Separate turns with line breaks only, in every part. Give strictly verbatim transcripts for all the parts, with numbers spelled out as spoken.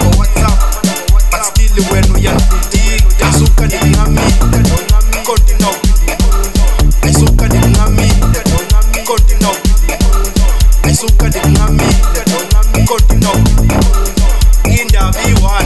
WhatsApp, but still when we are fifty, Isuka ni ngami, continue. Isuka ni ngami, continue. Isuka ni ngami, continue. In the V one,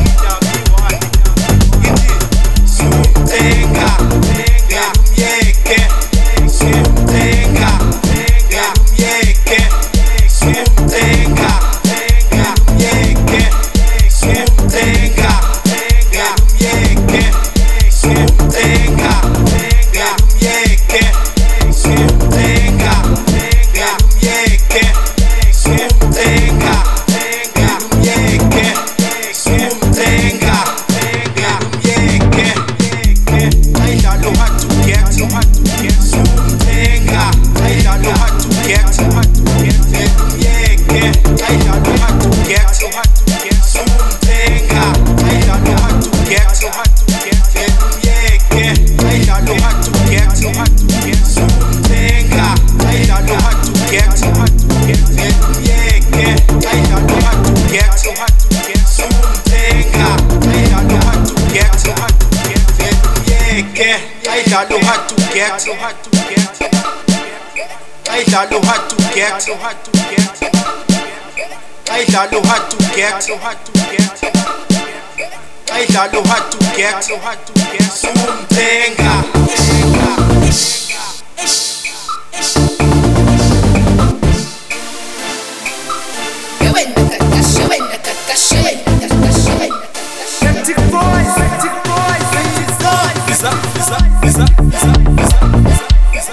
iti sumtenga, ngerumyeke, sumtenga, ngerumyeke, sumtenga, ngerumyeke, sumtenga, ngerumyeke, sumtenga, ngerumyeke, sumtenga, ngerumyeke, sumtenga, ngerumyeke, sumtenga, ngerumyeke. I don't know how to get, sumtenga. I don't know how to get, ngerumyeke. I don't know how to get, sumtenga. I don't know how to get, ngerumyeke. I don't know how to get, sumtenga. I don't know how to get, ngerumyeke. I don't know how to get, sumtenga. I don't know how to get, ngerumyeke. I don't know how to get, I don't know how to get, I don't know how to get, I don't know how to get, sumtenga.
Celtic boys, Celtic boys, Celtic boys. Isa, isa, isa, isa, isa, isa,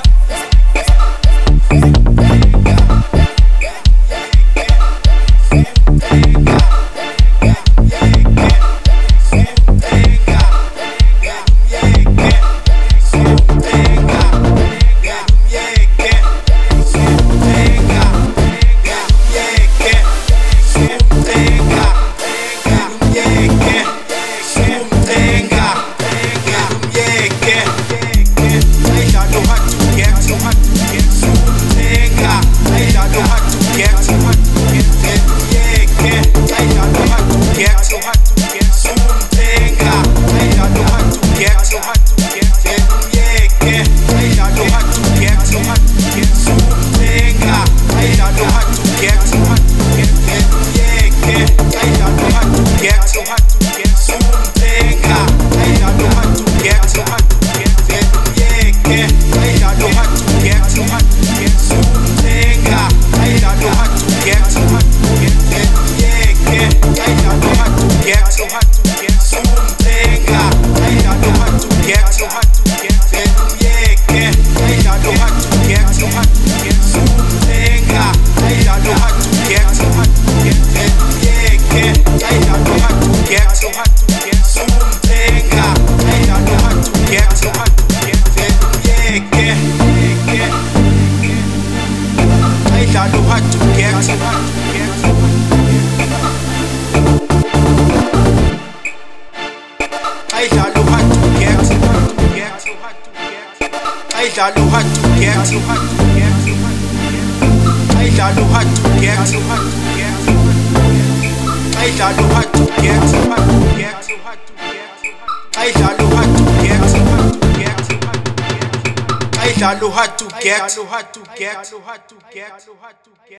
I don't know how to get, I don't know how to get, I don't know how to get, I don't know how to get.